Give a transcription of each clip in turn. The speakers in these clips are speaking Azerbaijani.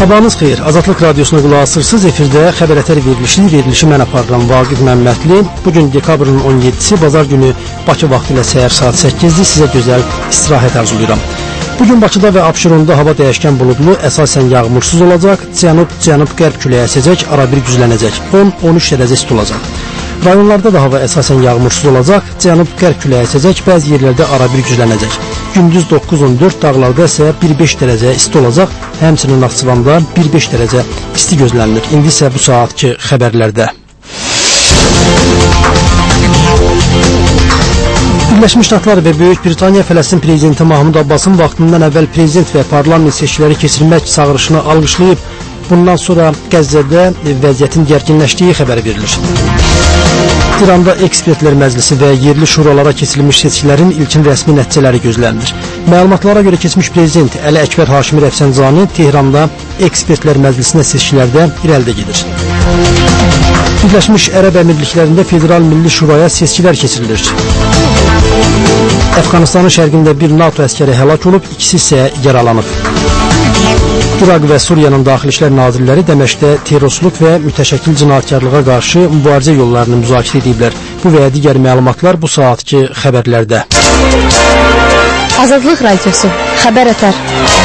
Sabahınız xeyir. Azadlıq Radiosuna qulaq asırsınız. Efirdə xəbər ətər verilişi mən aparıram Vaqif Məmmədli. Bugün dekabrın 17-si, bazar günü Bakı vaxtı ilə səhər saat 8-dir. Sizə gözəl istirahət arzulayıram. Bugün Bakıda və Abşeronda hava dəyişkən buludlu, əsasən yağmursuz olacaq. Cənub-qərb küləyi əsəcək, arabir güclənəcək. 10-13 dərəcə isti olacaq. Rayonlarda da hava əsasən yağmursuz olacaq. Cənub-qərb küləyi əsəcək, bəzi yerlərdə arabir güclənəcək. Gündüz 9-14, dağlarda isə 1-5 dərəcə isti olacaq. Həmçinin Naxçıvanda 1-5 dərəcə isti gözlənilir. İndi isə bu saatki xəbərlərdə. Birləşmiş Ştatlar və Böyük Britaniya Fələstin prezidenti Mahmud Abbasın vaxtından əvvəl prezident və parlament seçkiləri keçirmək çağırışını alqışlayıb. Bundan sonra Qəzzədə vəziyyətin gərginləşdiyi xəbəri verilir. İranda ekspertlər məclisi və yerli şuralara keçirilmiş seçkilərin ilkin rəsmi nəticələri gözlənilir. Məlumatlara görə keçmiş prezident Əli Əkbər Haşimi Rəfsənjani Tehranda ekspertlər məclisinə seçkilərdə irəlidə gedir. Birləşmiş Ərəb Əmirliklərində Federal Milli Şuraya seçkilər keçirilir. Əfqanistanın şərqində bir NATO əskəri həlak olub, ikisi isə yaralanıb. İraq və Suriyanın Daxili İşlər Nazirləri Dəməşqdə terrorçuluq və mütəşəkkil cinayətkarlığa qarşı mübarizə yollarını müzakirə ediblər. Bu və digər məlumatlar bu saatki xəbərlərdə. Azadlıq Radiosu, xəbər ətər.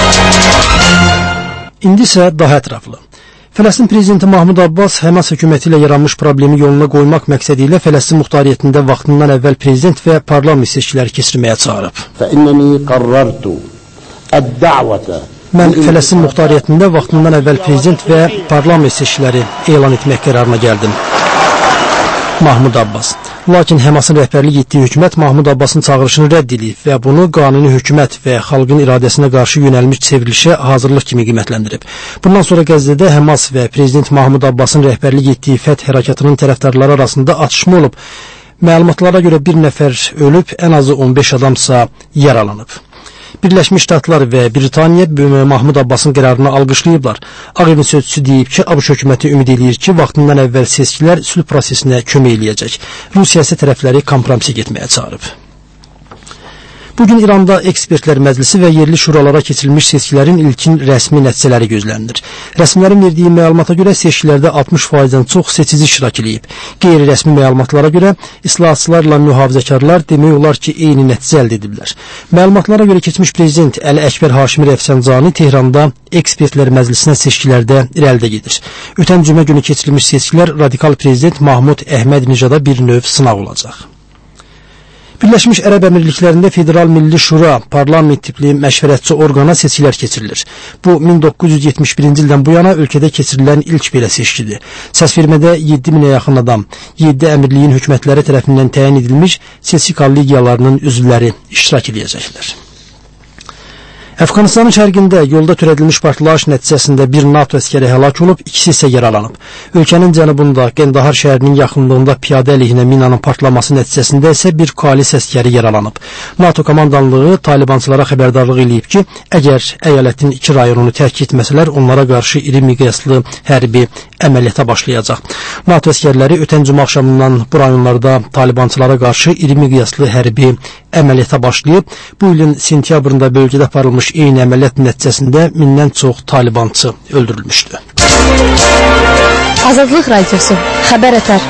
İndi isə daha ətraflı. Fələstin prezidenti Mahmud Abbas Həmas hökuməti ilə yaranmış problemi yoluna qoymaq məqsədi ilə Fələstin muxtariyyətində vaxtından əvvəl prezident və parlament seçkiləri keçirməyə çağırıb. Mən Fələstin muxtariyyətində vaxtından əvvəl prezident və parlament seçkiləri elan etmək qərarına gəldim. Mahmud Abbas. Lakin Həmasın rəhbərlik etdiyi hökumət Mahmud Abbasın çağırışını rədd edib və bunu qanuni hökumət və xalqın iradəsinə qarşı yönəlmiş çevrilişə hazırlıq kimi qiymətləndirib. Bundan sonra Qəzzədə Həmas və prezident Mahmud Abbasın rəhbərlik etdiyi Fəth hərəkatının tərəfdarları arasında atışma olub. Məlumatlara görə bir nəfər ölüb, ən azı 15 adamsa yaralanıb. Birləşmiş Ştatlar və Britaniya Mahmud Abbasın qərarını alqışlayıblar. Ağ Evin sözçüsü deyib ki, ABŞ hökuməti ümid eləyir ki, vaxtından əvvəl seçkilər sülh prosesinə kömək eləyəcək. Rusiya isə tərəfləri kompromisə getməyə çağırıb. Bugün İranda ekspertlər məclisi və yerli şuralara keçirilmiş seçkilərin ilkin rəsmi nəticələri gözlənilir. Rəsmilərin verdiyi məlumata görə seçkilərdə 60%-dən çox seçici iştirak edib. Qeyri-rəsmi məlumatlara görə islahatçılarla mühafizəkarlar demək olar ki, eyni nəticə əldə ediblər. Məlumatlara görə keçmiş prezident Əli Əkbər Haşimi Rəfsənjani Tehranda ekspertlər məclisinə seçkilərdə irəlidə gedir. Ötən cümə günü keçirilmiş seçkilər radikal prezident Mahmud Əhməd-Nicada bir növ sınaq olacaq. Birləşmiş Ərəb Əmirliklərində Federal Milli Şura parlament tipli məşvərətçi orqana seçkilər keçirilir. Bu 1971-ci ildən bu yana ölkədə keçirilən ilk belə seçkidir. Səsvermədə 7000-ə yaxın adam, 7 əmirliyin hökumətləri tərəfindən təyin edilmiş seçki kollegiyalarının üzvləri iştirak edəcəklər. Əfqanistanın şərqində yolda törədilmiş partlayış nəticəsində bir NATO əskəri həlak olub, ikisi isə yaralanıb. Ölkənin cənubunda Qəndahar şəhərinin yaxınlığında piyadə əleyhinə minanın partlaması nəticəsində isə bir koalisiya əskəri yaralanıb. NATO komandanlığı Talibançılara xəbərdarlıq eləyib ki, əgər əyalətin 2 rayonunu tərk etməsələr, onlara qarşı iri miqyaslı hərbi əməliyyata başlayacaq. NATO əskərləri ötən cümə axşamından bu rayonlarda Talibançılara qarşı iri miqyaslı hərbi əməliyyata başlayıb. Bu ilin sentyabrında bölgədə aparılmış eyni əməliyyat nəticəsində 1000-dən çox Talibançı öldürülmüşdü. Azadlıq Radiosu, xəbər ətər.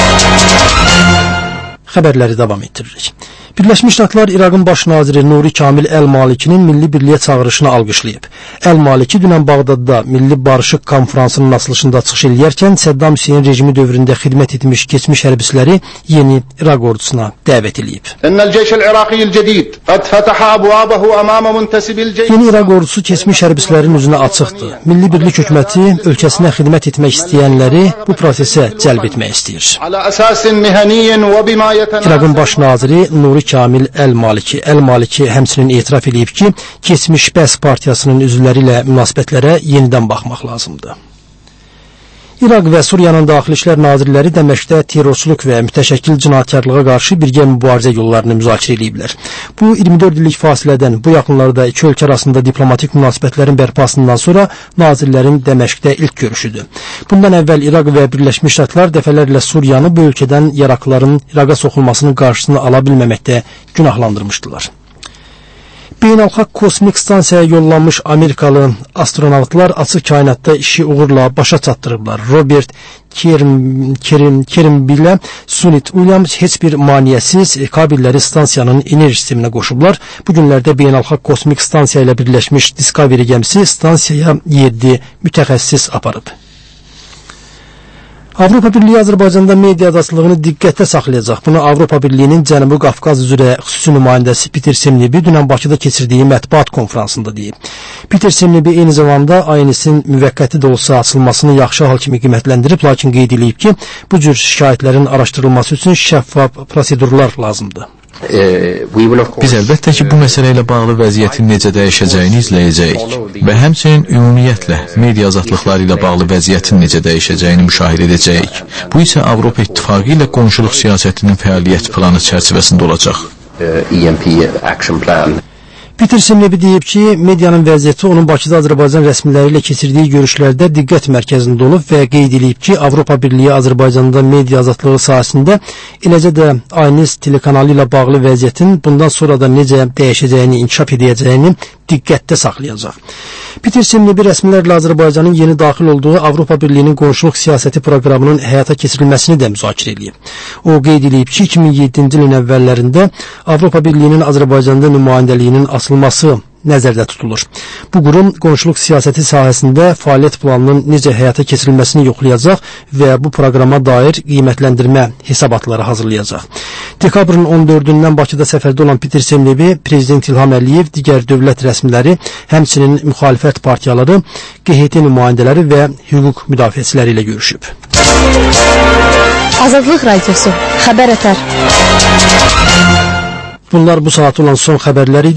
Xəbərləri davam etdiririk. Birləşmiş Ştatlar İraqın baş naziri Nuri Kamil Əl-Malikinin milli birliyə çağırışını alqışlayıb. Əl-Maliki dünən Bağdadda Milli Barışıq Konfransının açılışında çıxış edərkən Səddam Hüseyn rejimi dövründə xidmət etmiş keçmiş hərbçiləri yeni İraq ordusuna dəvət edib. Yeni İraq ordusu keçmiş hərbçilərin üzünə açıqdır. Milli birlik hökuməti ölkəsinə xidmət etmək istəyənləri bu prosesə cəlb etmək istəyir. İraqın baş naziri Nuri Kamil Əl-Maliki həmçinin etiraf edib ki, keçmiş Bəs partiyasının üzvləri ilə münasibətlərə yenidən baxmaq lazımdır. İraq və Suriyanın Daxili İşlər Nazirləri Dəməşqdə terrorçuluq və mütəşəkkil cinayətkarlığa qarşı birgə mübarizə yollarını müzakirə ediblər. Bu 24 illik fasilədən bu yaxınlarda iki ölkə arasında diplomatik münasibətlərin bərpasından sonra nazirlərin Dəməşqdə ilk görüşüdür. Bundan əvvəl İraq və Birləşmiş Ştatlar dəfələrlə Suriyanı bu ölkədən yaraqlıların İraqa soxulmasının qarşısını ala bilməməkdə günahlandırmışdılar. Beynəlxalq kosmik stansiyaya yollanmış Amerikalı astronavtlar açıq kainatda işi uğurla başa çatdırıblar. Robert Kirby ilə Sunit Williams heç bir maneəsiz kabelləri stansiyanın enerji sisteminə qoşublar. Bu günlərdə Beynəlxalq kosmik stansiya ilə birləşmiş Discovery gəmisi stansiyaya 7 mütəxəssis aparıb. Avropa Birliyi Azərbaycanda media azadlığını diqqətdə saxlayacaq. Bunu Avropa Birliyinin Cənubi Qafqaz üzrə xüsusi nümayəndəsi Peter Semnebi dünən Bakıda keçirdiyi mətbuat konfransında deyib. Peter Semnebi eyni zamanda ANS-in müvəqqəti də olsa açılmasını yaxşı hal kimi qiymətləndirib, lakin qeyd edib ki, bu cür şikayətlərin araşdırılması üçün şəffaf prosedurlar lazımdır. Biz əlbəttə ki, bu məsələ ilə bağlı vəziyyətin necə dəyişəcəyini izləyəcəyik və həmçinin ümumiyyətlə media azadlıqları ilə bağlı vəziyyətin necə dəyişəcəyini müşahidə edəcəyik. Bu isə Avropa İttifaqı ilə qonşuluq siyasətinin fəaliyyət planı çərçivəsində olacaq. Peter Semnebi deyib ki, medianın vəziyyəti onun Bakıda Azərbaycan rəsmiləri ilə keçirdiyi görüşlərdə diqqət mərkəzində olub və qeyd edib ki, Avropa Birliyi Azərbaycanda media azadlığı sahəsində, eləcə də ANS telekanalı ilə bağlı vəziyyətin bundan sonra da necə dəyişəcəyini, inkişaf edəcəyini diqqətdə saxlayacaq. Peter Semnebi rəsmilərlə Azərbaycanın yeni daxil olduğu Avropa Birliyinin qonşuluq siyasəti proqramının həyata keçirilməsini də müzakirə edib. O qeyd edib ki, 2007-ci ilin əvvəllərində Avropa Birliyinin Azərbaycanda nümayəndəliyinin açılması nəzərdə tutulur. Bu qurum qonşuluq siyasəti sahəsində fəaliyyət planının necə həyata keçirilməsini yoxlayacaq və bu proqrama dair qiymətləndirmə hesabatları hazırlayacaq. Dekabrın 14-dən Bakıda səfərdə olan Peter Semnebi, Prezident İlham Əliyev, digər dövlət rəsmiləri, həmçinin müxalifət partiyaları, QHT nümayəndələri və hüquq müdafiəçiləri ilə görüşüb. Azadlıq Radiosu, Xəbər Ətər. Bunlar bu saat olan son xəbərləri idi.